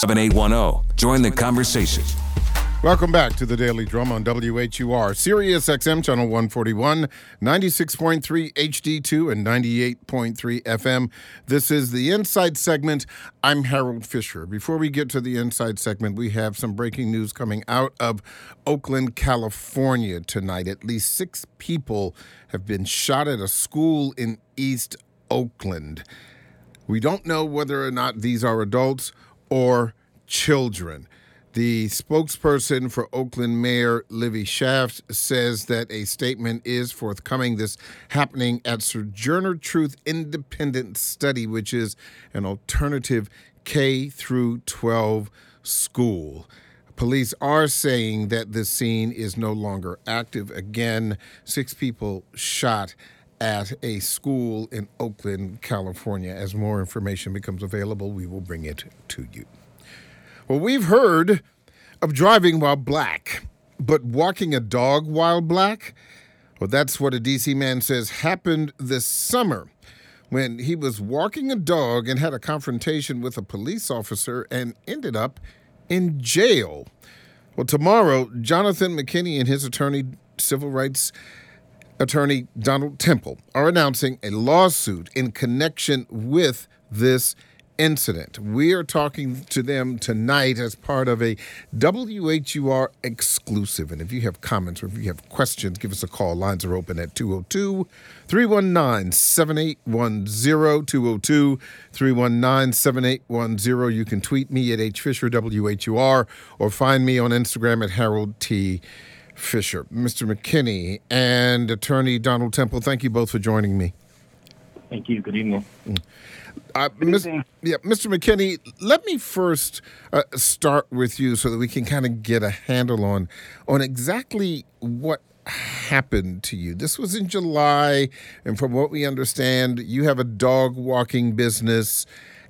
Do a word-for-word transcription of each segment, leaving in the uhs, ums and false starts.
seven eight one zero. Join the conversation. Welcome back to the Daily Drum on W H U R, Sirius X M, Channel one forty-one, ninety-six point three H D two, and ninety-eight point three F M. This is the Inside segment. I'm Harold Fisher. Before we get to the Inside segment, we have some breaking news coming out of Oakland, California tonight. At least six people have been shot at a school in East Oakland. We don't know whether or not these are adults or children. The spokesperson for Oakland Mayor Livy Shaft says that a statement is forthcoming. This happening at Sojourner Truth Independent Study, which is an alternative K through twelve school. Police are saying that this scene is no longer active. Again, six people shot at a school in Oakland, California. As more information becomes available, we will bring it to you. Well, we've heard of driving while black, but walking a dog while black? Well, that's what a D C man says happened this summer when he was walking a dog and had a confrontation with a police officer and ended up in jail. Well, tomorrow, Jonathan McKinney and his attorney, civil rights attorney Donald Temple, are announcing a lawsuit in connection with this incident. We are talking to them tonight as part of a W H U R exclusive. And if you have comments or if you have questions, give us a call. Lines are open at two oh two, three one nine, seven eight one zero, two oh two, three one nine, seven eight one zero. You can tweet me at H Fisher W H U R or find me on Instagram at Harold T. Fisher. Mister McKinney and attorney Donald Temple, thank you both for joining me. Thank you. Good evening. Uh, Mister Yeah, Mister McKinney, let me first uh, start with you so that we can kind of get a handle on on exactly what happened to you. This was in July, and from what we understand, you have a dog walking business,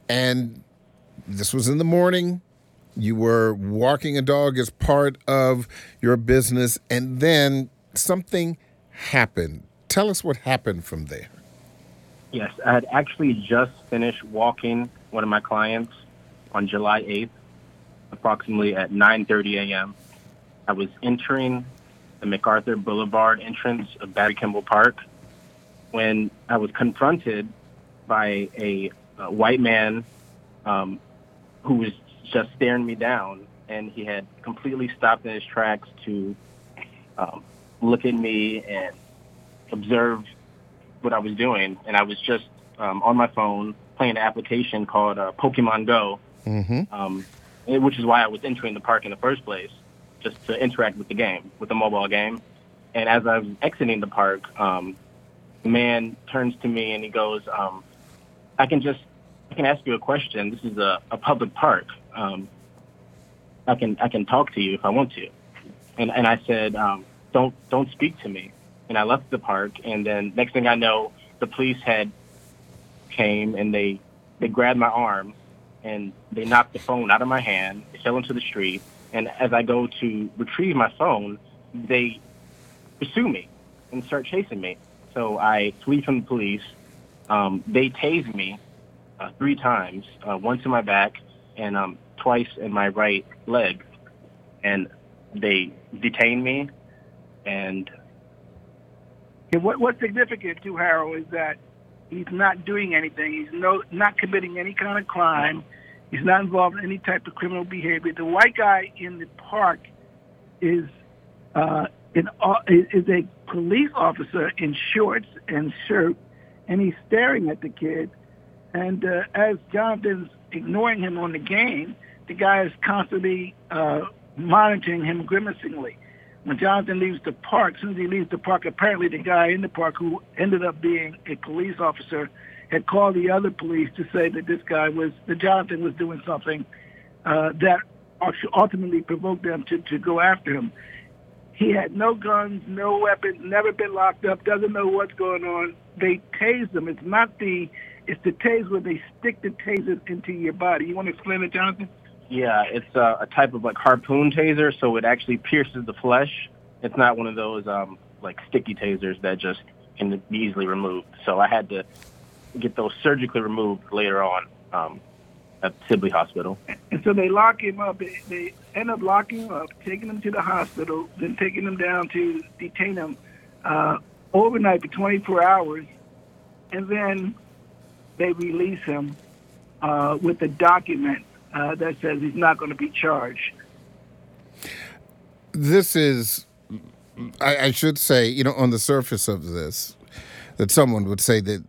and this was in the morning. You were walking a dog as part of your business, and then something happened. Tell us what happened from there. Yes, I had actually just finished walking one of my clients on July eighth, approximately at nine thirty a.m. I was entering the MacArthur Boulevard entrance of Barry Kimball Park when I was confronted by a, a white man um, who was just staring me down, and he had completely stopped in his tracks to um, look at me and observe what I was doing. And I was just um, on my phone playing an application called uh, Pokemon Go, mm-hmm. um, which is why I was entering the park in the first place, just to interact with the game, with the mobile game. And as I was exiting the park, um, the man turns to me and he goes, um, I can just, I can ask you a question. This is a, a public park. Um, I can, I can talk to you if I want to. And, and I said, um, don't, don't speak to me. And I left the park. And then next thing I know, the police had came and they, they grabbed my arm and they knocked the phone out of my hand. It fell into the street. And as I go to retrieve my phone, they pursue me and start chasing me. So I flee from the police. Um, they tase me uh, three times, uh, once in my back and um, twice in my right leg. And they detain me. And And what, what's significant to Harold is that he's not doing anything. He's no not committing any kind of crime. He's not involved in any type of criminal behavior. The white guy in the park is uh, in, uh, is a police officer in shorts and shirt, and he's staring at the kid. And uh, as Jonathan's ignoring him on the game, the guy is constantly uh, monitoring him grimacingly. When Jonathan leaves the park, as soon as he leaves the park, apparently the guy in the park who ended up being a police officer had called the other police to say that this guy was, that Jonathan was doing something uh, that ultimately provoked them to, to go after him. He had no guns, no weapons, never been locked up, doesn't know what's going on. They tased him. It's not the, it's the tase where they stick the tasers into your body. You want to explain it, Jonathan? Yeah, it's a, a type of like harpoon taser, so it actually pierces the flesh. It's not one of those um, like sticky tasers that just can be easily removed. So I had to get those surgically removed later on. Um, at Sibley Hospital. And so they lock him up. They, they end up locking him up, taking him to the hospital, then taking him down to detain him uh, overnight for twenty-four hours, and then they release him uh, with a document uh, that says he's not going to be charged. This is, I, I should say, you know, on the surface of this, that someone would say that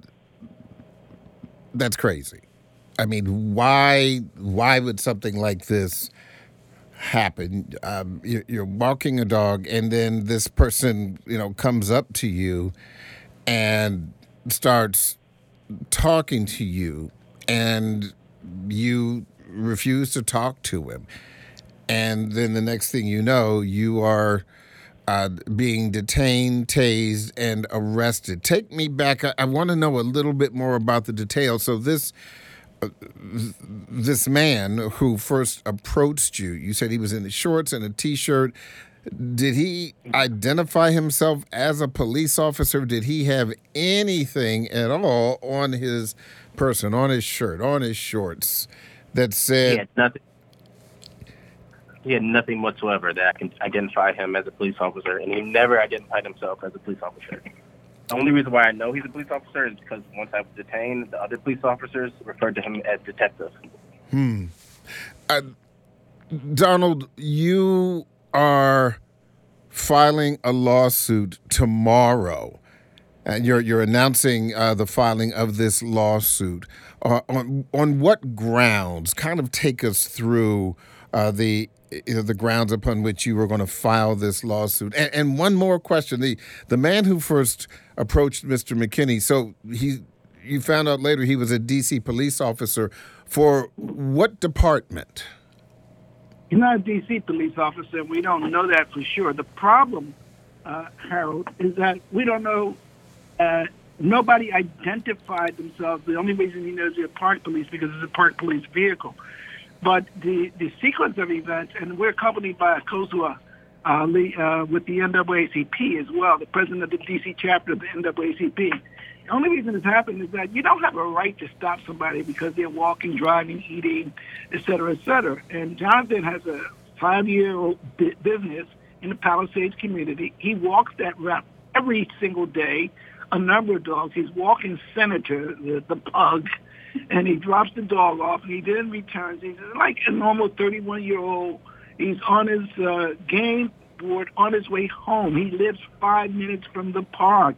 that's crazy. I mean, why why would something like this happen? Um, you're, you're walking a dog, and then this person, you know, comes up to you and starts talking to you, and you refuse to talk to him. And then the next thing you know, you are uh, being detained, tased, and arrested. Take me back. I, I want to know a little bit more about the details. So this uh, this man who first approached you, you said he was in shorts and a T-shirt. Did he identify himself as a police officer? Did he have anything at all on his person, on his shirt, on his shorts that said... He had nothing. He had nothing whatsoever that I can identify him as a police officer, and he never identified himself as a police officer. The only reason why I know he's a police officer is because once I was detained, the other police officers referred to him as detective. Hmm. Uh, Donald, you are filing a lawsuit tomorrow, and you're you're announcing uh, the filing of this lawsuit. Uh, on on what grounds? Kind of take us through uh, the. You know, the grounds upon which you were going to file this lawsuit. And, and one more question: the the man who first approached Mister McKinney. So he, you found out later he was a D C police officer for what department? He's not a D C police officer. We don't know that for sure. The problem, uh, Harold, is that we don't know. Uh, nobody identified themselves. The only reason he knows they're park police because it's a park police vehicle. But the, the sequence of events, and we're accompanied by a COSUA uh, uh, with the N double A C P as well, the president of the D C chapter of the N double A C P. The only reason it's happened is that you don't have a right to stop somebody because they're walking, driving, eating, et cetera, et cetera. And Jonathan has a five-year-old business in the Palisades community. He walks that route every single day, a number of dogs. He's walking Senator, the, the pug, and he drops the dog off, and he then returns. He's like a normal thirty-one-year-old. He's on his uh, game board on his way home. He lives five minutes from the park.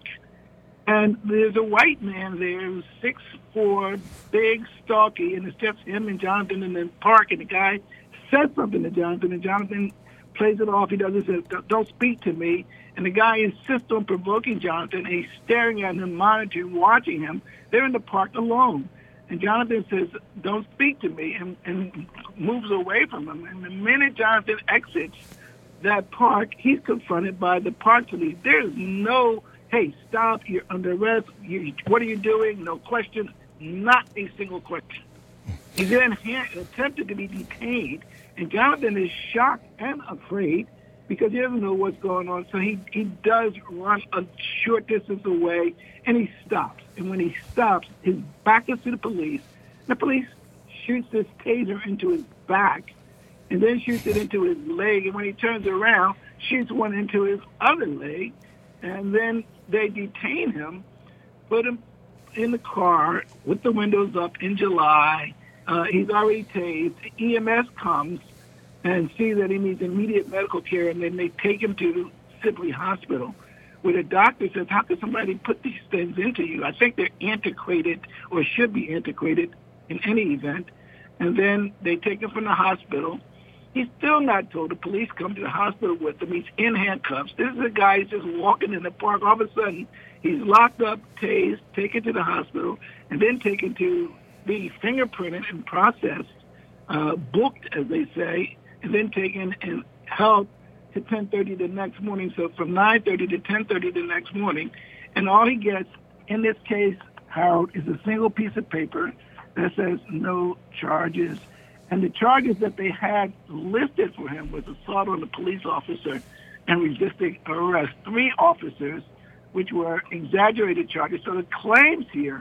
And there's a white man there who's six foot four, big, stocky, and it's just him and Jonathan in the park. And the guy says something to Jonathan, and Jonathan plays it off. He doesn't say, "Don't speak to me." And the guy insists on provoking Jonathan, and he's staring at him, monitoring, watching him. They're in the park alone. And Jonathan says, "Don't speak to me," and, and moves away from him. And the minute Jonathan exits that park, he's confronted by the park police. There's no, "Hey, stop, you're under arrest, you, what are you doing?" No questions, not a single question. He then ha- attempted to be detained, and Jonathan is shocked and afraid because he doesn't know what's going on. So he, he does run a short distance away, and he stops. And when he stops, his back is to the police. The police shoots this taser into his back and then shoots it into his leg. And when he turns around, shoots one into his other leg. And then they detain him, put him in the car with the windows up in July. Uh, he's already tased. E M S comes and sees that he needs immediate medical care, and then they take him to Sibley Hospital, where the doctor says, "How could somebody put these things into you?" I think they're antiquated or should be antiquated in any event. And then they take him from the hospital. He's still not told. The police come to the hospital with him. He's in handcuffs. This is a guy who's just walking in the park. All of a sudden, he's locked up, tased, taken to the hospital, and then taken to be fingerprinted and processed, uh, booked, as they say, and then taken and held to ten thirty the next morning. So from nine thirty to ten thirty the next morning. And all he gets in this case, Harold, is a single piece of paper that says no charges. And the charges that they had listed for him was assault on a police officer and resisting arrest. Three officers, which were exaggerated charges. So the claims here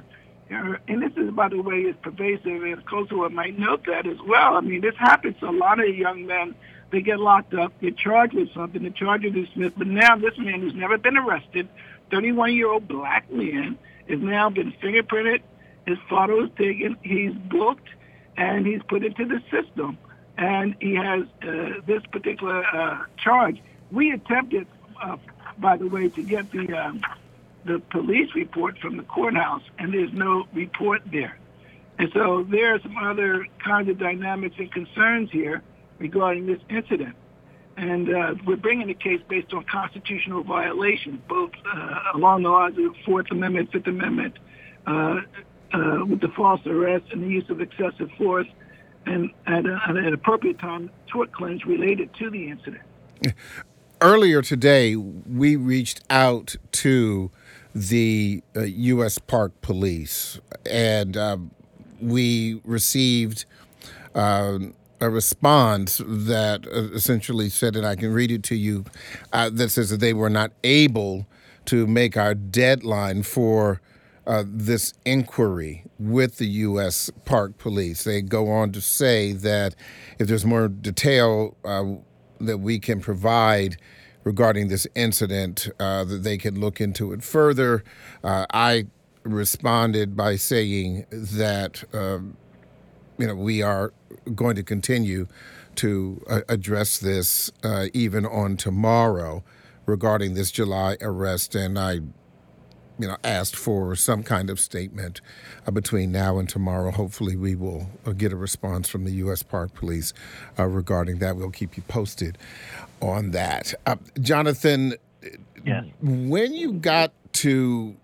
Uh, and this is, by the way, is pervasive, and Kosovo might note that as well. I mean, this happens to a lot of young men. They get locked up, get charged with something, the charge is dismissed. But now this man who's never been arrested, thirty-one-year-old black man, has now been fingerprinted. His photo is taken. He's booked, and he's put into the system. And he has uh, this particular uh, charge. We attempted, uh, by the way, to get the um, the police report from the courthouse, and there's no report there. And so there are some other kinds of dynamics and concerns here regarding this incident. And uh, we're bringing the case based on constitutional violations, both uh, along the lines of the Fourth Amendment, Fifth Amendment, uh, uh, with the false arrest and the use of excessive force, and at, a, at an appropriate time, tort claims related to the incident. Earlier today, we reached out to the uh, U S Park Police, and uh, we received uh, a response that uh, essentially said, and I can read it to you, uh, that says that they were not able to make our deadline for uh, this inquiry with the U S Park Police. They go on to say that if there's more detail uh, that we can provide regarding this incident, uh, that they could look into it further. Uh, I responded by saying that, um, you know, we are going to continue to uh, address this uh, even on tomorrow regarding this July arrest, and I, you know, asked for some kind of statement uh, between now and tomorrow. Hopefully we will uh, get a response from the U S Park Police uh, regarding that. We'll keep you posted on that. Uh, Jonathan, yes. When you got to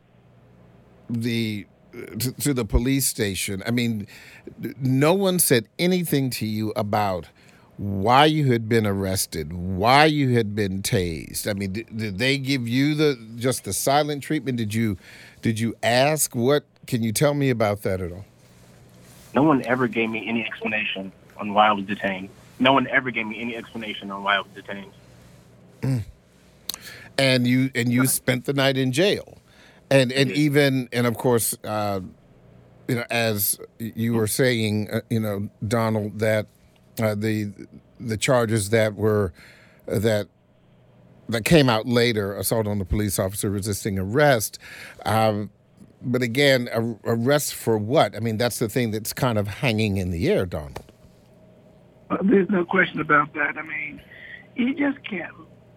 the to, to the police station, I mean, no one said anything to you about why you had been arrested, why you had been tased. I mean, did, did they give you the just the silent treatment? Did you did you ask? What can you tell me about that at all? No one ever gave me any explanation on why I was detained. No one ever gave me any explanation on why I was detained. Mm. And you and you spent the night in jail, and and even and of course, uh, you know, as you were saying, uh, you know, Donald, that. Uh, the the charges that were uh, that that came out later, assault on a police officer, resisting arrest. Um, but again, a, arrest for what? I mean, that's the thing that's kind of hanging in the air, Donald. Uh, there's no question about that. I mean, you just can't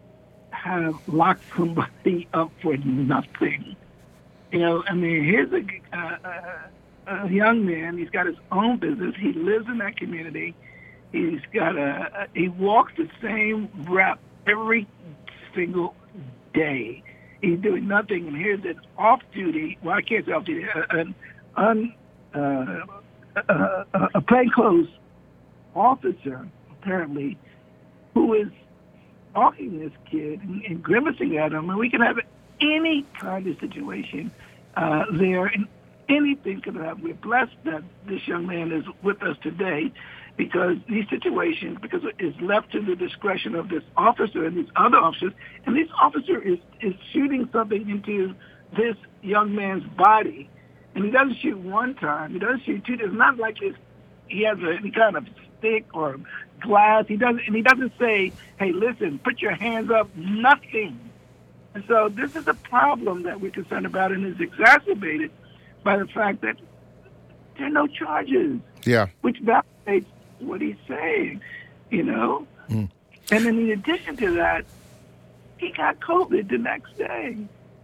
have locked somebody up for nothing. You know, I mean, here's a, uh, a young man. He's got his own business. He lives in that community. He's got a, he walks the same route every single day. He's doing nothing, and here's an off-duty, well, I can't say off-duty, an un, uh, uh, a plainclothes officer, apparently, who is stalking this kid and, and grimacing at him. And we can have any kind of situation uh, there, and anything could happen. We're blessed that this young man is with us today, because these situations, because it's left to the discretion of this officer and these other officers, and this officer is, is shooting something into this young man's body, and he doesn't shoot one time, he doesn't shoot two. It's not like this, he has a, any kind of stick or glass. He doesn't, and he doesn't say, "Hey, listen, put your hands up." Nothing. And so this is a problem that we're concerned about, and is exacerbated by the fact that there are no charges. Yeah. Which validates what he's saying, you know? Mm. And then in addition to that, he got COVID the next day.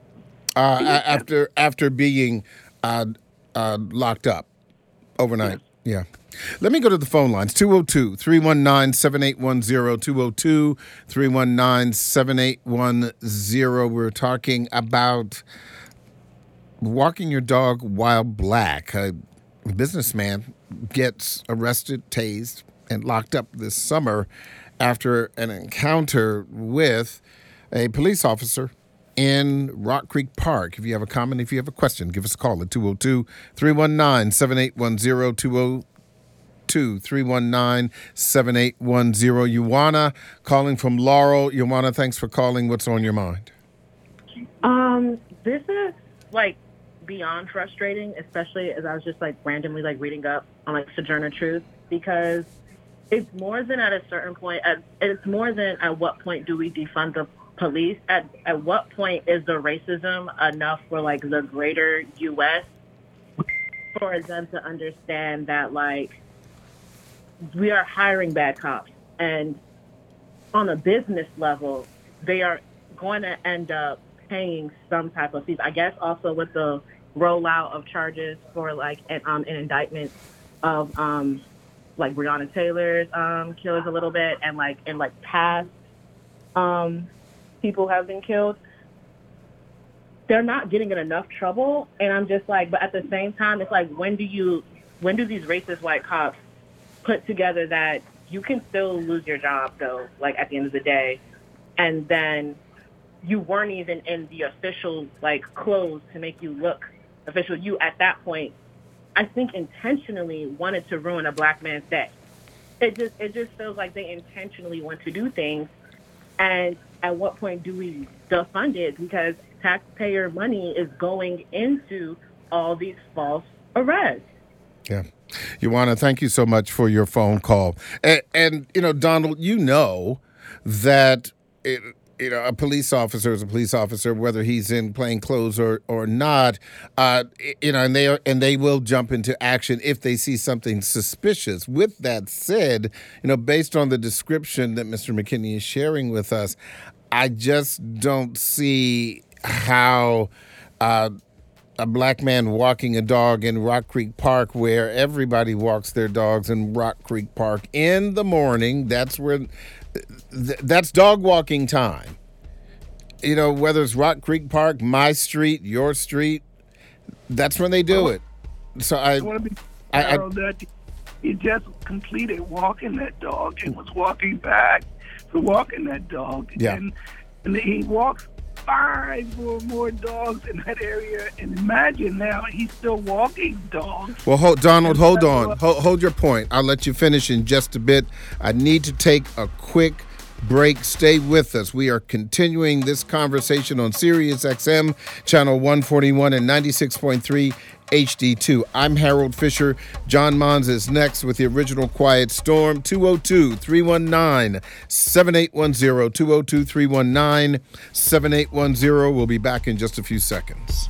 Uh, after after being uh, uh, locked up overnight. Yes. Yeah. Let me go to the phone lines. two oh two, three one nine, seven eight one zero, two oh two, three one nine, seven eight one zero. We're talking about walking your dog while black. A businessman gets arrested, tased, and locked up this summer after an encounter with a police officer in Rock Creek Park. If you have a comment, if you have a question, give us a call at two oh two, three one nine, seven eight one zero, two oh two, three one nine, seven eight one zero. Ioana calling from Laurel. Ioana, thanks for calling. What's on your mind? Um, this is like beyond frustrating, especially as I was just like randomly like reading up on like Sojourner Truth, because it's more than at a certain point. At, it's more than at what point do we defund the police? At at what point is the racism enough for like the greater U S for them to understand that like we are hiring bad cops, and on a business level, they are going to end up paying some type of fees. I guess also with the rollout of charges for like an, um, an indictment of um, like Breonna Taylor's um, killers a little bit, and like and like past um, people have been killed. They're not getting in enough trouble, and I'm just like, but at the same time, it's like, when do you, when do these racist white cops put together that you can still lose your job though, like at the end of the day, and then you weren't even in the official like clothes to make you look official. You at that point, I think intentionally wanted to ruin a black man's day. It just it just feels like they intentionally want to do things, and at what point do we defund it? Because taxpayer money is going into all these false arrests. Yeah. Ioana, thank you so much for your phone call. And, and you know, Donald, you know that it, you know, a police officer is a police officer, whether he's in plain clothes or or not. Uh, you know, and they are, and they will jump into action if they see something suspicious. With that said, you know, based on the description that Mister McKinney is sharing with us, I just don't see how uh, a black man walking a dog in Rock Creek Park, where everybody walks their dogs in Rock Creek Park in the morning. That's where. That's dog walking time. You know, whether it's Rock Creek Park, my street, your street, that's when they do it. So I, I want to be I, I that he just completed walking that dog and was walking back for walking that dog. Yeah. And, and he walks five or more dogs in that area, and imagine now he's still walking dogs. Well, hold, Donald, hold on. Hold, hold your point. I'll let you finish in just a bit. I need to take a quick break. Stay with us. We are continuing this conversation on Sirius X M, channel one forty-one and ninety-six point three H D two. I'm Harold Fisher. John Mons is next with the original Quiet Storm. two oh two, three one nine, seven eight one zero. two oh two, three one nine, seven eight one zero. We'll be back in just a few seconds.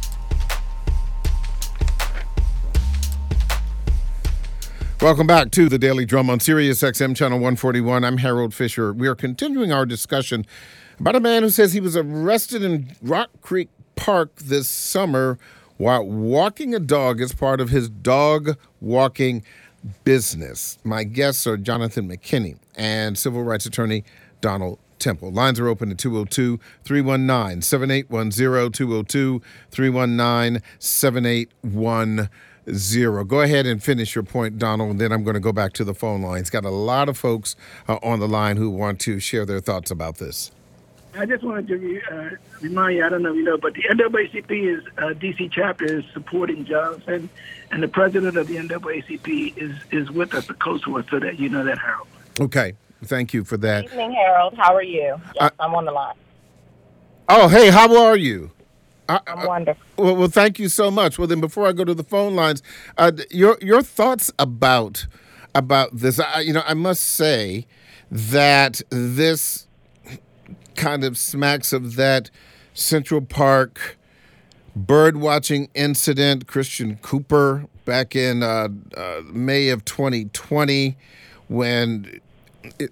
Welcome back to the Daily Drum on Sirius X M channel one forty-one. I'm Harold Fisher. We are continuing our discussion about a man who says he was arrested in Rock Creek Park this summer while walking a dog as part of his dog walking business. My guests are Jonathan McKinney and civil rights attorney Donald Temple. Lines are open at two oh two, three one nine, seven eight one zero, two oh two, three one nine, seven eight one zero. Go ahead and finish your point, Donald, and then I'm going to go back to the phone lines. Got a lot of folks uh, on the line who want to share their thoughts about this. I just wanted to uh, remind you, I don't know if you know, but the N double A C P is uh, D C chapter is supporting Jonathan, and the president of the N double A C P is, is with us, the co-source, so that you know that, Harold. Okay. Thank you for that. Good evening, Harold. How are you? Yes, uh, I'm on the line. Oh, hey, how are you? I'm uh, wonderful. Well, well, thank you so much. Well, then, before I go to the phone lines, uh, your your thoughts about about this? I, you know, I must say that this kind of smacks of that Central Park bird watching incident. Christian Cooper back in uh, uh, May of twenty twenty, when, it,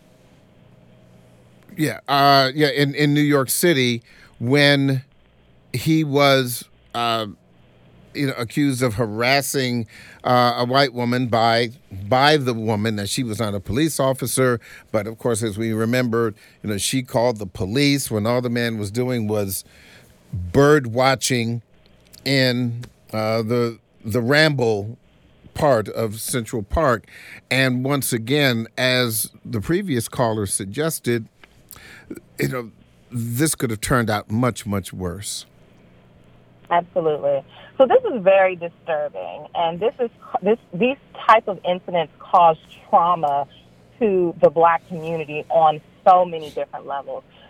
yeah, uh, yeah, in in New York City, when he was, uh, you know, accused of harassing uh, a white woman by by the woman. That she was not a police officer, but of course, as we remember, you know, she called the police when all the man was doing was bird watching in uh, the the Ramble part of Central Park. And once again, as the previous caller suggested, you know, this could have turned out much, much worse. Absolutely. So this is very disturbing, and this is this these type of incidents cause trauma to the Black community on so many different levels.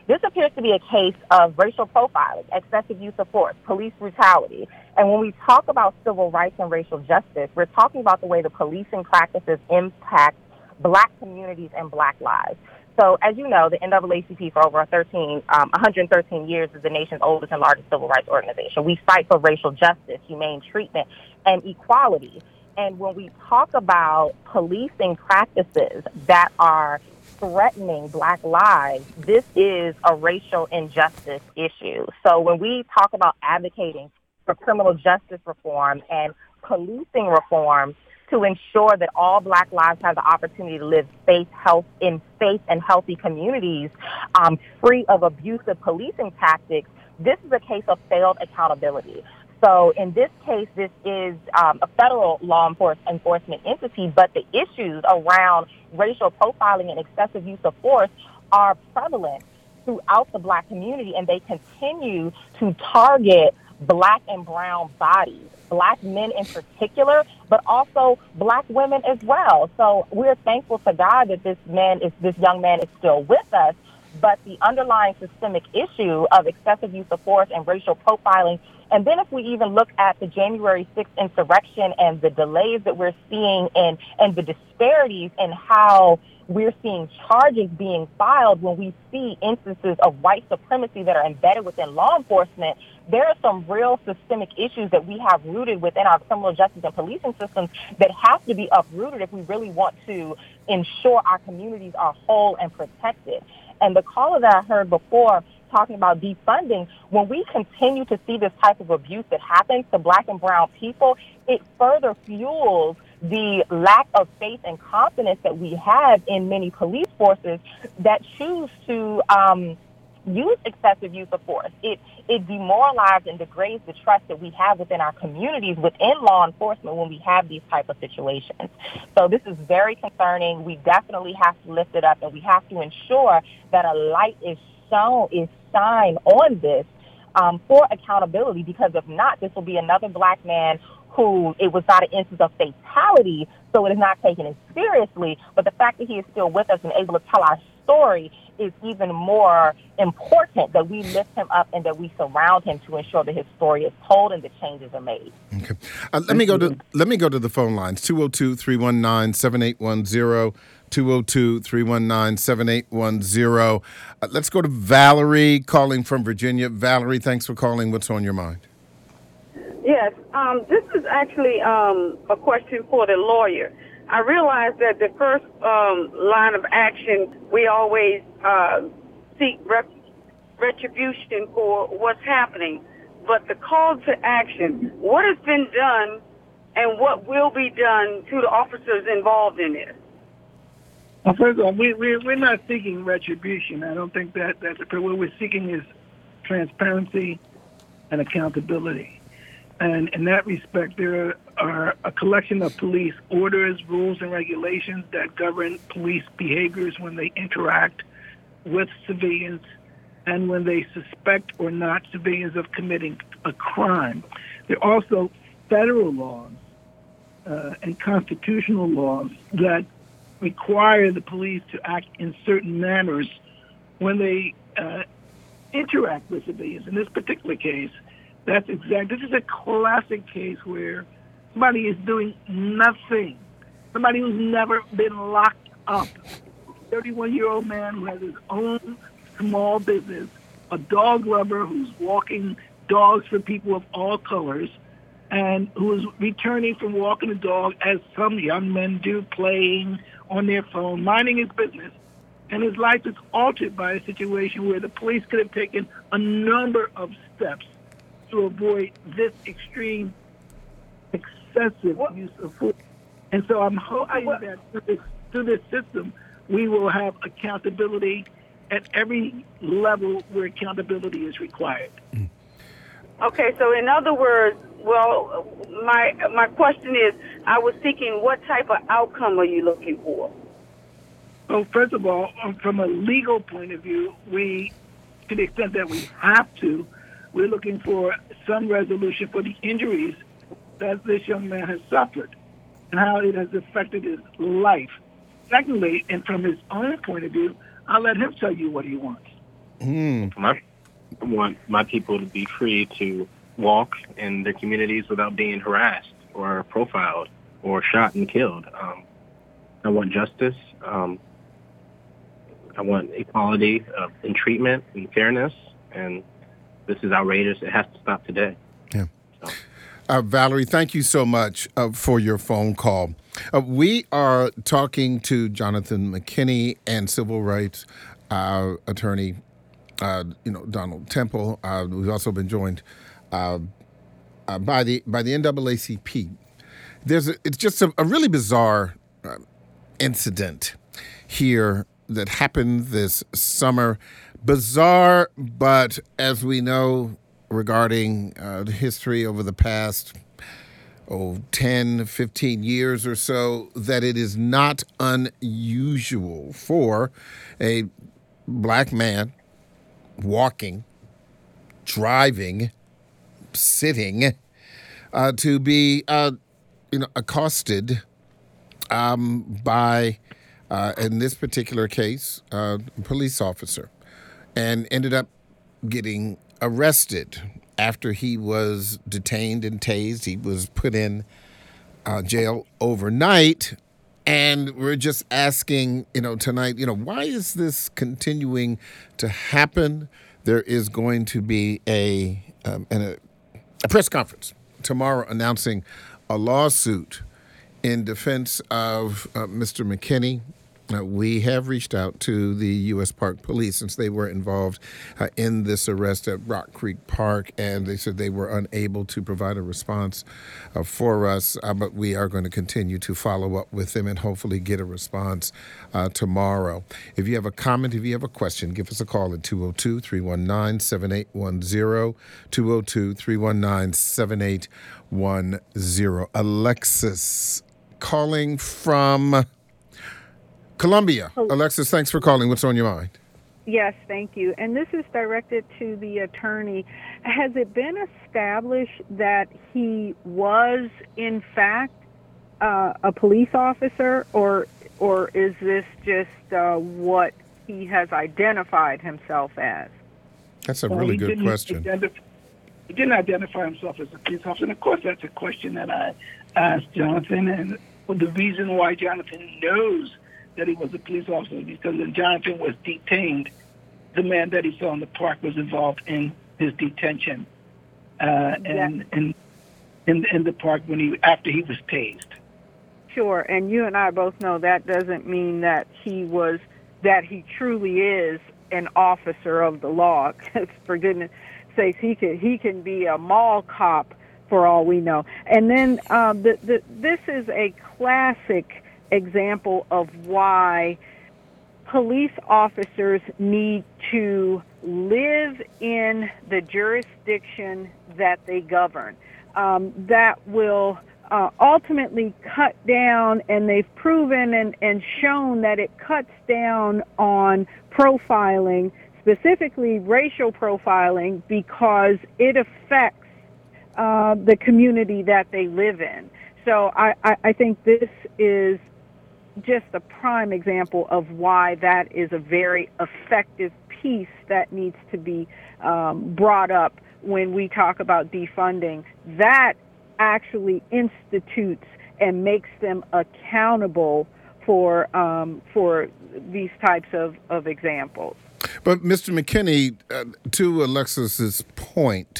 This appears to be a case of racial profiling, excessive use of force, police brutality. And when we talk about civil rights and racial justice, we're talking about the way the policing practices impact black communities and black lives. So, as you know, the N double A C P for over thirteen, um, one hundred thirteen years is the nation's oldest and largest civil rights organization. We fight for racial justice, humane treatment, and equality. And when we talk about policing practices that are threatening black lives, this is a racial injustice issue. So when we talk about advocating for criminal justice reform and policing reform to ensure that all black lives have the opportunity to live safe, health, in safe and healthy communities, um, free of abusive policing tactics, this is a case of failed accountability. So in this case, this is um, a federal law enforcement entity, but the issues around racial profiling and excessive use of force are prevalent throughout the black community, and they continue to target black and brown bodies, black men in particular, but also black women as well. So we're thankful to God that this man is, this young man is still with us, but the underlying systemic issue of excessive use of force and racial profiling. And then if we even look at the January sixth insurrection and the delays that we're seeing and, and the disparities in how we're seeing charges being filed when we see instances of white supremacy that are embedded within law enforcement, there are some real systemic issues that we have rooted within our criminal justice and policing systems that have to be uprooted if we really want to ensure our communities are whole and protected. And the caller that I heard before talking about defunding, when we continue to see this type of abuse that happens to black and brown people, it further fuels the lack of faith and confidence that we have in many police forces that choose to um, use excessive use of force. It it demoralizes and degrades the trust that we have within our communities, within law enforcement, when we have these type of situations. So this is very concerning. We definitely have to lift it up, and we have to ensure that a light is shown, is shined on this um, for accountability, because if not, this will be another black man who it was not an instance of fatality, so it is not taken as seriously, but the fact that he is still with us and able to tell our story is even more important, that we lift him up and that we surround him to ensure that his story is told and the changes are made. Okay. Uh, let me go to let me go to the phone lines. two oh two, three one nine, seven eight one zero, two oh two, three one nine, seven eight one zero. Uh, let's go to Valerie calling from Virginia. Valerie, thanks for calling. What's on your mind? Yes, um, this is actually um, a question for the lawyer. I realize that the first um, line of action, we always uh, seek rep- retribution for what's happening. But the call to action, what has been done and what will be done to the officers involved in this? Well, first of all, we, we, we're not seeking retribution. I don't think that that's a, what we're seeking is transparency and accountability. And in that respect, there are a collection of police orders, rules, and regulations that govern police behaviors when they interact with civilians and when they suspect or not civilians of committing a crime. There are also federal laws uh, and constitutional laws that require the police to act in certain manners when they uh, interact with civilians. In this particular case, That's exact. This is a classic case where somebody is doing nothing. Somebody who's never been locked up. thirty-one-year-old man who has his own small business, a dog lover who's walking dogs for people of all colors, and who is returning from walking the dog, as some young men do, playing on their phone, minding his business. And his life is altered by a situation where the police could have taken a number of steps to avoid this extreme, excessive what? use of force. And so I'm hoping what? that through this, through this system, we will have accountability at every level where accountability is required. Mm. Okay, so in other words, well, my my question is, I was seeking what type of outcome are you looking for? Well, first of all, from a legal point of view, we, to the extent that we have to, we're looking for some resolution for the injuries that this young man has suffered and how it has affected his life. Secondly, and from his own point of view, I'll let him tell you what he wants. Mm. My, I want my people to be free to walk in their communities without being harassed or profiled or shot and killed. Um, I want justice. Um, I want equality uh, in treatment and fairness. And this is outrageous. It has to stop today. Yeah. So. Uh, Valerie, thank you so much uh, for your phone call. Uh, we are talking to Jonathan McKinney and civil rights uh, attorney, uh, you know, Donald Temple. Uh, we've also been joined uh, uh, by the by the N double A C P. There's a, it's just a, a really bizarre uh, incident here that happened this summer. Bizarre, but as we know, regarding uh, the history over the past oh, ten, fifteen years or so, that it is not unusual for a black man walking, driving, sitting, uh, to be uh, you know, accosted um, by, uh, in this particular case, uh, a police officer, and ended up getting arrested after he was detained and tased. He was put in uh, jail overnight. And we're just asking, you know, tonight, you know, why is this continuing to happen? There is going to be a, um, an, a, a press conference tomorrow announcing a lawsuit in defense of uh, Mister McKinney. Uh, we have reached out to the U S Park Police since they were involved uh, in this arrest at Rock Creek Park, and they said they were unable to provide a response uh, for us, uh, but we are going to continue to follow up with them and hopefully get a response uh, tomorrow. If you have a comment, if you have a question, give us a call at two oh two, three one nine, seven eight one zero, two oh two, three one nine, seven eight one zero. Alexis calling from Columbia. Alexis, thanks for calling. What's on your mind? Yes, thank you. And this is directed to the attorney. Has it been established that he was, in fact, uh, a police officer, or or is this just uh, what he has identified himself as? That's a Well, really he good didn't question. Identify, he didn't identify himself as a police officer. And of course, that's a question that I asked Jonathan. And the reason why Jonathan knows that he was a police officer because when Jonathan was detained, the man that he saw in the park was involved in his detention uh, and in, in in the park when he after he was tased. Sure, and you and I both know that doesn't mean that he was that he truly is an officer of the law. Because for goodness sakes, he could he can be a mall cop for all we know. And then um, the, the this is a classic example of why police officers need to live in the jurisdiction that they govern. Um, that will uh, ultimately cut down, and they've proven and, and shown that it cuts down on profiling, specifically racial profiling, because it affects uh, the community that they live in. So I, I, I think this is just a prime example of why that is a very effective piece that needs to be um, brought up when we talk about defunding. That actually institutes and makes them accountable for um, for these types of, of examples. But Mister McKinney, uh, to Alexis's point,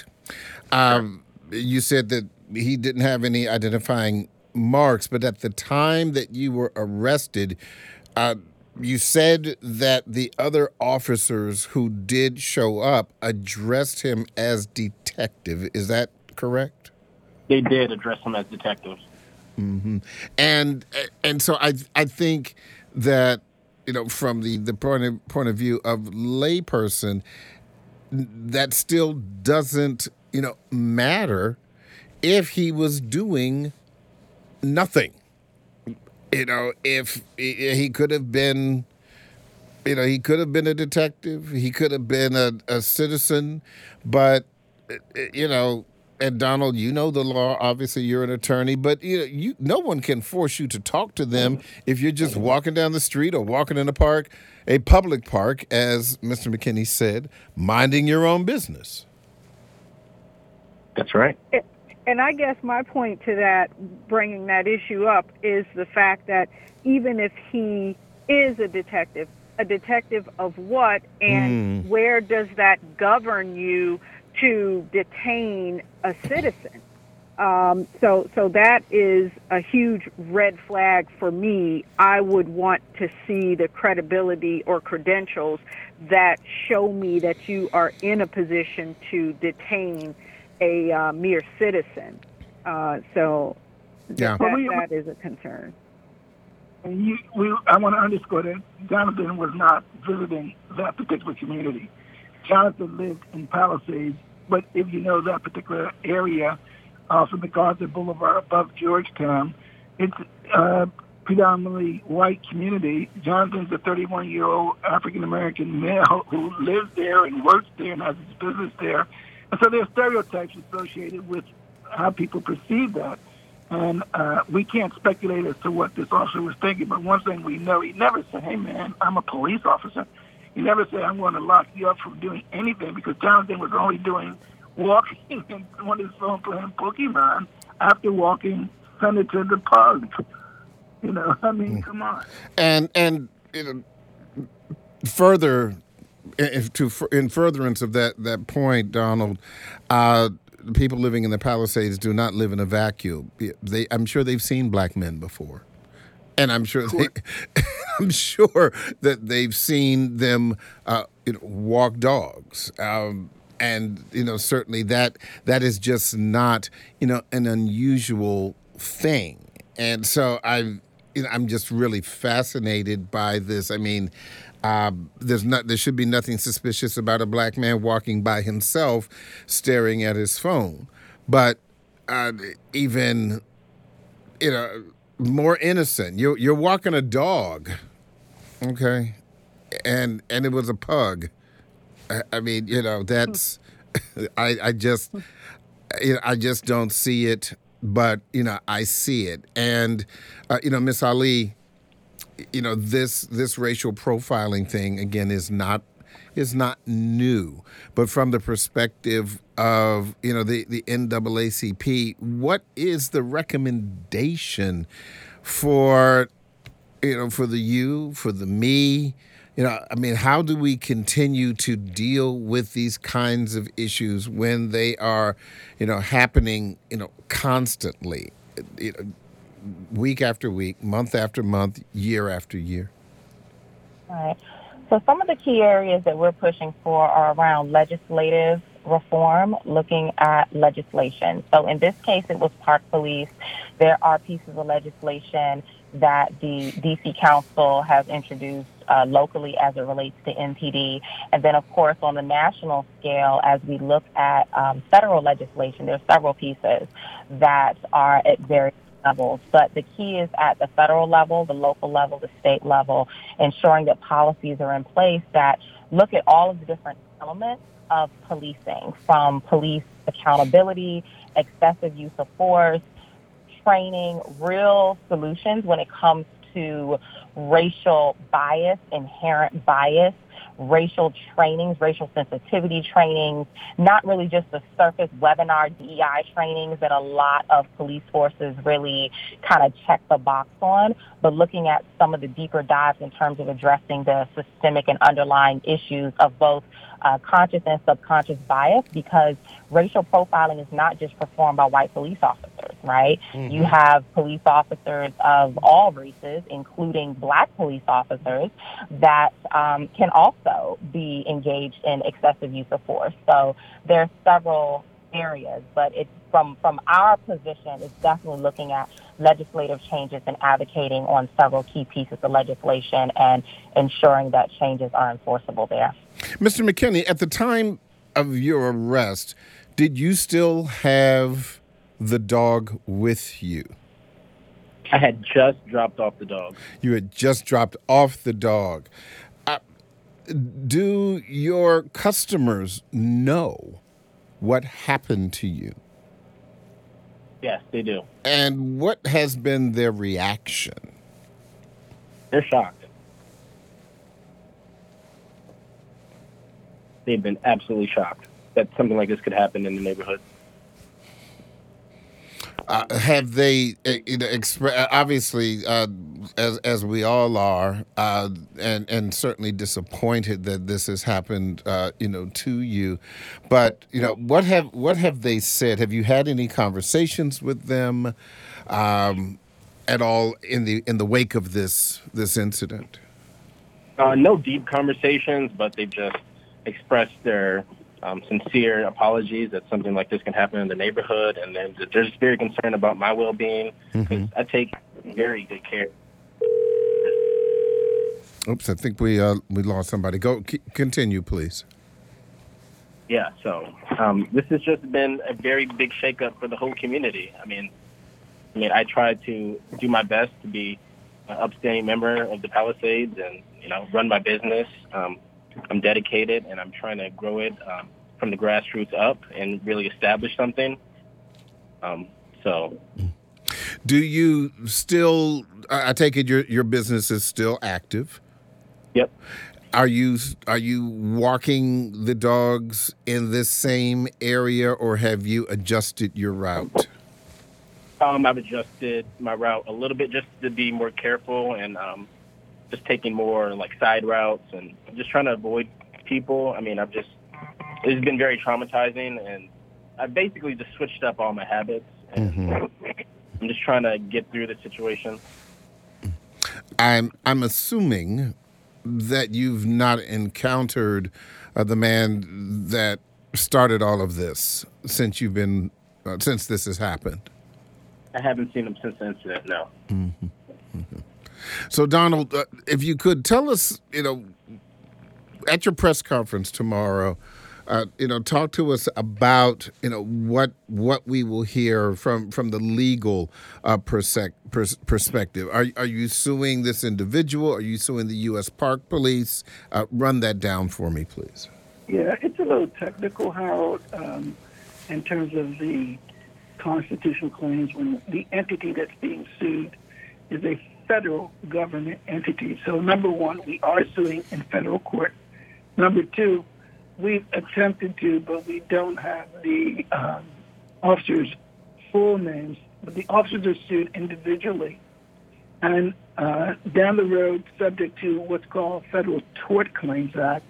um, you said that he didn't have any identifying marks, but at the time that you were arrested, uh, you said that the other officers who did show up addressed him as detective. Is that correct? They did address him as detectives. Mm-hmm. And and so I I think that, you know, from the, the point of, point of view of layperson, that still doesn't, you know, matter if he was doing nothing. You know, if he could have been, you know, he could have been a detective, he could have been a, a citizen, but, you know, and Donald, you know the law. Obviously, you're an attorney, but you know, you no one can force you to talk to them if you're just walking down the street or walking in a park, a public park, as Mister McKinney said, minding your own business. That's right. And I guess my point to that, bringing that issue up, is the fact that even if he is a detective, a detective of what, and mm. where does that govern you to detain a citizen? Um, so, so that is a huge red flag for me. I would want to see the credibility or credentials that show me that you are in a position to detain a uh, mere citizen. Uh, so yeah. that, that is a concern. And you, we, I want to underscore that Jonathan was not visiting that particular community. Jonathan lived in Palisades, but if you know that particular area off of MacArthur Boulevard above Georgetown, it's a predominantly white community. Jonathan's a thirty-one-year-old African-American male who lives there and works there and has his business there. And so there are stereotypes associated with how people perceive that. And uh, we can't speculate as to what this officer was thinking, but one thing we know, he never said, hey, man, I'm a police officer. He never said, I'm going to lock you up from doing anything, because Jonathan was only doing walking and on his phone playing Pokemon after walking Senator the Pug. You know, I mean, come on. And, and you know, further... If to in furtherance of that that point, Donald, uh, people living in the Palisades do not live in a vacuum. They, I'm sure they've seen black men before, and I'm sure they, I'm sure that they've seen them uh, you know, walk dogs. Um, and you know, certainly that that is just not you know an unusual thing. And so I, you know, I'm just really fascinated by this. I mean. Uh, there's not. There should be nothing suspicious about a black man walking by himself, staring at his phone. But uh, even, you know, more innocent. You're you're walking a dog, okay, and and it was a pug. I, I mean, you know, that's. I I just, you know, I just don't see it, but you know, I see it, and uh, you know, Miss Ali. You know, this this racial profiling thing, again, is not is not new. But from the perspective of, you know, the, the N double A C P, what is the recommendation for, you know, for the you, for the me? You know, I mean, how do we continue to deal with these kinds of issues when they are, you know, happening, you know, constantly? You know, week after week, month after month, year after year? All right. So some of the key areas that we're pushing for are around legislative reform, looking at legislation. So in this case, it was Park Police. There are pieces of legislation that the D C Council has introduced uh, locally as it relates to N P D. And then, of course, on the national scale, as we look at um, federal legislation, there are several pieces that are at various levels, but the key is at the federal level, the local level, the state level, ensuring that policies are in place that look at all of the different elements of policing, from police accountability, excessive use of force, training, real solutions when it comes to racial bias, inherent bias, racial trainings, racial sensitivity trainings, not really just the surface webinar D E I trainings that a lot of police forces really kind of check the box on, but looking at some of the deeper dives in terms of addressing the systemic and underlying issues of both uh, conscious and subconscious bias, because racial profiling is not just performed by white police officers, right? Mm-hmm. You have police officers of all races, including black police officers, that um, can also be engaged in excessive use of force. So there are several areas, but it's from, from our position, it's definitely looking at legislative changes and advocating on several key pieces of legislation and ensuring that changes are enforceable there. Mister McKinney, at the time of your arrest, did you still have the dog with you? I had just dropped off the dog. You had just dropped off the dog. Uh, do your customers know what happened to you? Yes, they do. And what has been their reaction? They're shocked. They've been absolutely shocked that something like this could happen in the neighborhood. Uh, have they, uh, you know, expre- obviously, uh, as as we all are, uh, and and certainly disappointed that this has happened, uh, you know, to you. But you know, what have what have they said? Have you had any conversations with them um, at all in the in the wake of this this incident? Uh, no deep conversations, but they've just expressed their um, sincere apologies that something like this can happen in the neighborhood, and then they're just very concerned about my well-being. Mm-hmm. I take very good care. Oops, I think we uh, we lost somebody. Go c- continue, please. Yeah, so um, this has just been a very big shakeup for the whole community. I mean, I mean, I try to do my best to be an upstanding member of the Palisades, and you know, run my business. Um, I'm dedicated, and I'm trying to grow it um, from the grassroots up and really establish something. Um, so, do you still? I take it your your business is still active. Yep. Are you are you walking the dogs in this same area, or have you adjusted your route? Um, I've adjusted my route a little bit just to be more careful, and um, just taking more like side routes, and just trying to avoid people. I mean, I've just it's been very traumatizing, and I basically just switched up all my habits. And mm-hmm. I'm just trying to get through the situation. I'm I'm assuming that you've not encountered uh, the man that started all of this since you've been uh, since this has happened. I haven't seen him since the incident. No. Mm-hmm. Mm-hmm. So, Donald, uh, if you could tell us, you know, at your press conference tomorrow, uh, you know, talk to us about, you know, what what we will hear from from the legal uh, persec- pers- perspective. Are are you suing this individual? Are you suing the U S Park Police? Uh, run that down for me, please. Yeah, it's a little technical, Harold, um, in terms of the constitutional claims when the entity that's being sued is a federal government entity. So number one, we are suing in federal court. Number two, we've attempted to, but we don't have the um, officers' full names. But the officers are sued individually. And uh, down the road, subject to what's called Federal Tort Claims Act,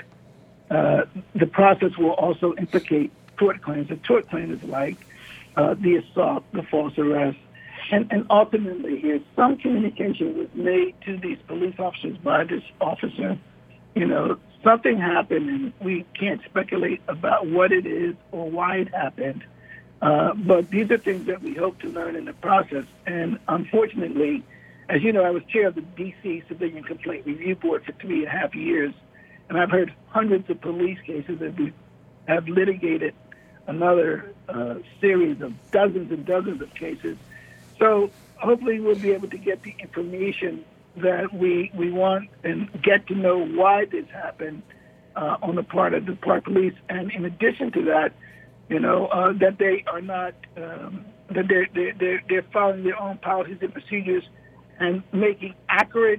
uh, the process will also implicate tort claims. A tort claim is like uh, the assault, the false arrest. And, and ultimately here, some communication was made to these police officers by this officer. You know, something happened, and we can't speculate about what it is or why it happened. Uh, but these are things that we hope to learn in the process. And unfortunately, as you know, I was chair of the D C Civilian Complaint Review Board for three and a half years, and I've heard hundreds of police cases that we have litigated another uh, series of dozens and dozens of cases. So hopefully we'll be able to get the information that we we want and get to know why this happened uh, on the part of the Park Police. And in addition to that, you know, uh, that they are not, um, that they're, they're, they're, they're following their own policies and procedures and making accurate,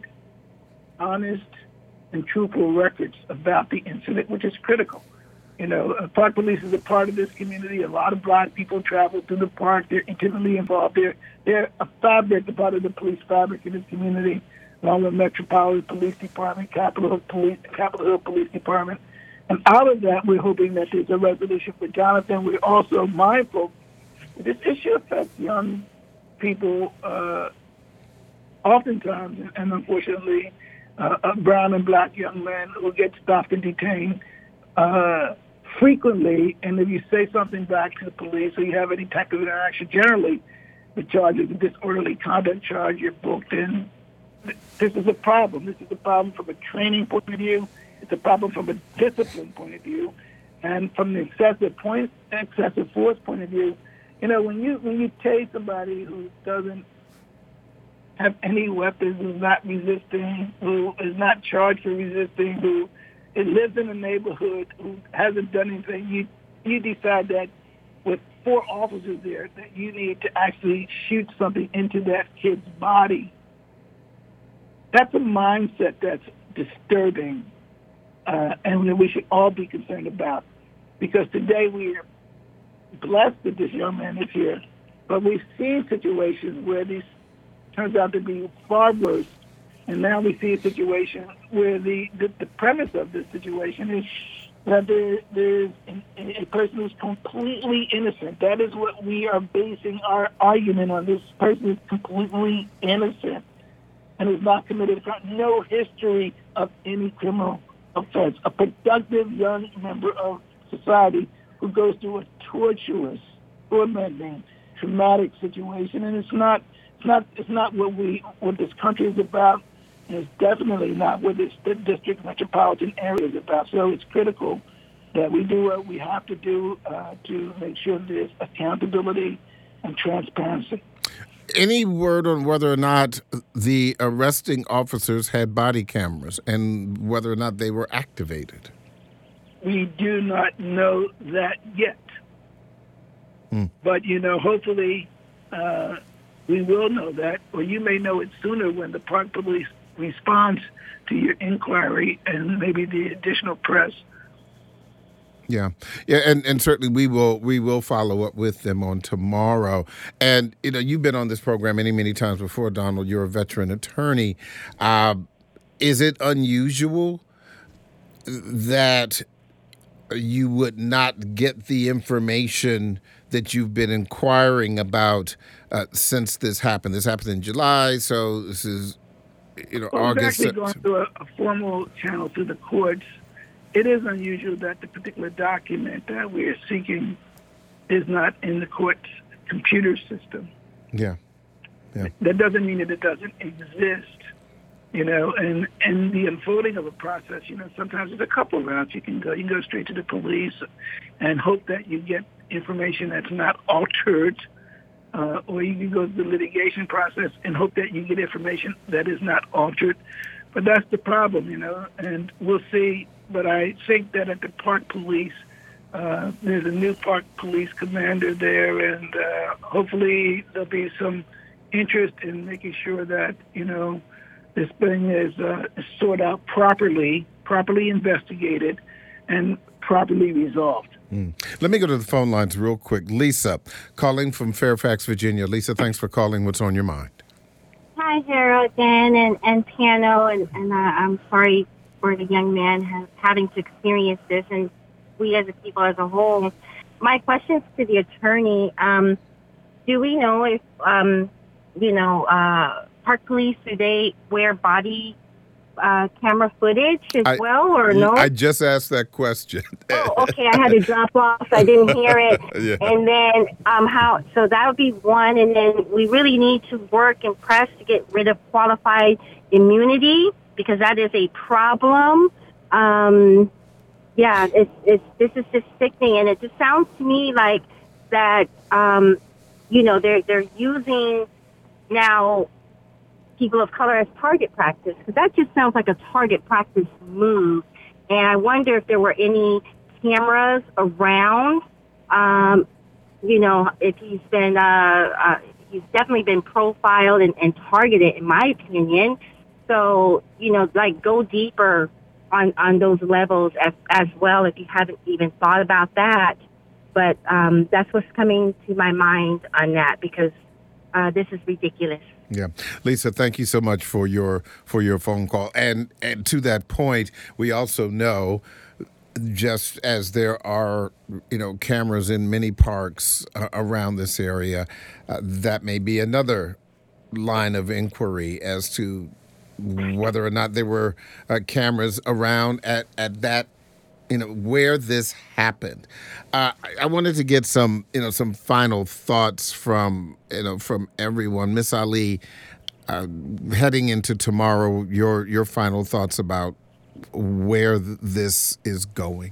honest, and truthful records about the incident, which is critical. You know, uh, Park Police is a part of this community. A lot of Black people travel through the park. They're intimately involved. They're, they're a fabric, a part of the police fabric in this community, along with Metropolitan Police Department, Capitol Hill Police, Capitol Hill Police Department. And out of that, we're hoping that there's a resolution for Jonathan. We're also mindful that this issue affects young people uh, oftentimes, and unfortunately, uh, uh, brown and Black young men who get stopped and detained uh, frequently. And if you say something back to the police or you have any type of interaction, generally the charge is a disorderly conduct charge. You're booked in. This is a problem. This is a problem from a training point of view. It's a problem from a discipline point of view, and from the excessive point, excessive force point of view. You know, when you when you tase somebody who doesn't have any weapons, who's not resisting, who is not charged for resisting, who lives in a neighborhood, who hasn't done anything, you you decide that with four officers there that you need to actually shoot something into that kid's body. That's a mindset that's disturbing, uh, and that we should all be concerned about. Because today we are blessed that this young man is here, but we've seen situations where these turns out to be far worse, and now we see a situation where the, the, the premise of this situation is that there, there's an, a person who's completely innocent. That is what we are basing our argument on. This person is completely innocent and has not committed a crime, no history of any criminal offense, a productive young member of society who goes through a torturous, tormenting, traumatic situation, and it's not, it's not, it's not what we, what this country is about, and it's definitely not what this district metropolitan area is about. So it's critical that we do what we have to do uh, to make sure there's accountability and transparency. Any word on whether or not the arresting officers had body cameras and whether or not they were activated? We do not know that yet. Hmm. But, you know, hopefully uh, we will know that, or you may know it sooner when the Park Police responds to your inquiry and maybe the additional press. Yeah, yeah, and, and certainly we will we will follow up with them on tomorrow. And you know, you've been on this program many many times before, Donald. You're a veteran attorney. Uh, is it unusual that you would not get the information that you've been inquiring about uh, since this happened? This happened in July, so this is you know well, August. We're actually going through a, a formal channel through the courts. It is unusual that the particular document that we are seeking is not in the court's computer system. Yeah. Yeah. That doesn't mean that it doesn't exist, you know, and, and the unfolding of a process, you know, sometimes there's a couple of routes you can go. You can go straight to the police and hope that you get information that's not altered, uh, or you can go to the litigation process and hope that you get information that is not altered. But that's the problem, you know, and we'll see. But I think that at the Park Police, uh, there's a new Park Police commander there, and uh, hopefully there'll be some interest in making sure that, you know, this thing is uh, sorted out properly, properly investigated, and properly resolved. Mm. Let me go to the phone lines real quick. Lisa, calling from Fairfax, Virginia. Lisa, thanks for calling. What's on your mind? Hi, Harold, Dan, and, and Piano, and, and uh, I'm sorry for the young man has, having to experience this, and we as a people as a whole. My question is to the attorney, um, do we know if, um, you know, uh, Park Police, do they wear body uh, camera footage as I, well, or no? I just asked that question. Oh, okay, I had to drop off. I didn't hear it. Yeah. And then um, how, so that would be one, and then we really need to work and press to get rid of qualified immunity, because that is a problem. Um, yeah, it's, it's, this is just sickening, and it just sounds to me like that, um, you know, they're, they're using now people of color as target practice, because that just sounds like a target practice move. And I wonder if there were any cameras around, um, you know, if he's been, uh, uh, he's definitely been profiled and, and targeted, in my opinion. So, you know, like go deeper on, on those levels as, as well if you haven't even thought about that. But um, that's what's coming to my mind on that, because uh, this is ridiculous. Yeah. Lisa, thank you so much for your for your phone call. And and to that point, we also know, just as there are, you know, cameras in many parks uh, around this area, uh, that may be another line of inquiry as to whether or not there were uh, cameras around at, at that, you know, where this happened. Uh, I, I wanted to get some, you know, some final thoughts from, you know, from everyone. Miss Ali, uh, heading into tomorrow, your your final thoughts about where th- this is going.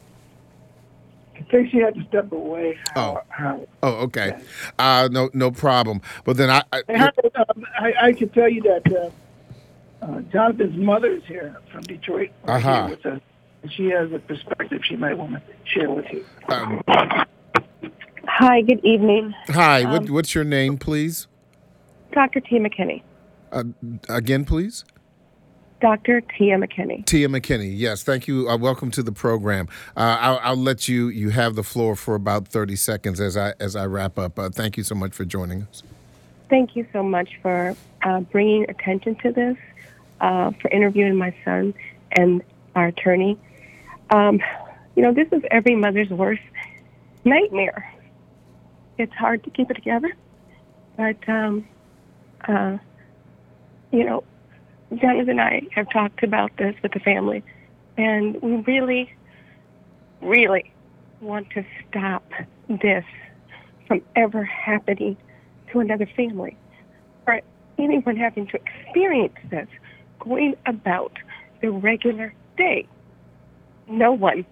I think she had to step away. Oh, Howard. oh, okay. Uh, no, no problem. But then I, I, Howard, um, I, I can tell you that uh, uh, Jonathan's mother is here from Detroit. Right uh-huh. here with us. And she has a perspective she might want to share with you. Um, Hi, good evening. Hi, Um, what, what's your name, please? Doctor Tia McKinney. Uh, again, please? Doctor Tia McKinney. Tia McKinney, yes, thank you. Uh, welcome to the program. Uh, I'll, I'll let you you have the floor for about thirty seconds as I as I wrap up. Uh, thank you so much for joining us. Thank you so much for uh, bringing attention to this, uh, for interviewing my son and our attorney. Um, you know, this is every mother's worst nightmare. It's hard to keep it together, but, um, uh, you know, Jonathan and I have talked about this with the family, and we really, really want to stop this from ever happening to another family, or anyone having to experience this going about the regular day. No one,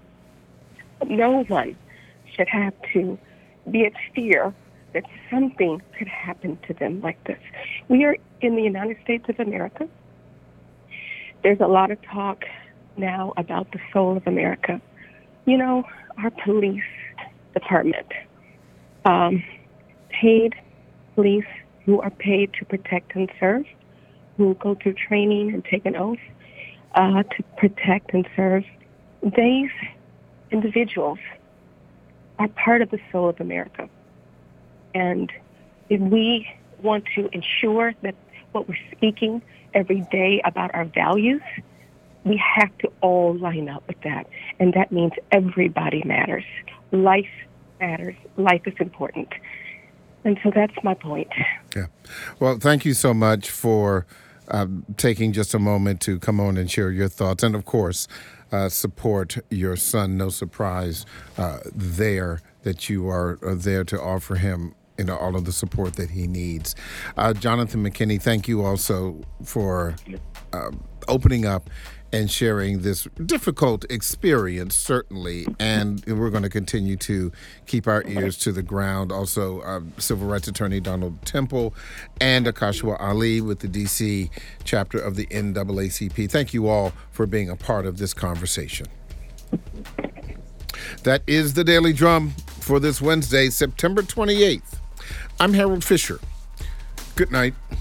no one should have to be at fear that something could happen to them like this. We are in the United States of America. There's a lot of talk now about the soul of America. You know, our police department, um, paid police who are paid to protect and serve, who go through training and take an oath uh, to protect and serve. These individuals are part of the soul of America. And if we want to ensure that what we're speaking every day about our values, we have to all line up with that. And that means everybody matters. Life matters. Life is important. And so that's my point. Yeah. Well, thank you so much for uh, taking just a moment to come on and share your thoughts. And, of course, uh, support your son. No surprise uh, there that you are, are there to offer him you know, all of the support that he needs. Uh, Jonathan McKinney, thank you also for uh, opening up and sharing this difficult experience, certainly. And we're going to continue to keep our ears to the ground. Also, uh, Civil Rights Attorney Donald Temple and Akashua Ali with the D C chapter of the N double A C P. Thank you all for being a part of this conversation. That is the Daily Drum for this Wednesday, September twenty-eighth. I'm Harold Fisher. Good night.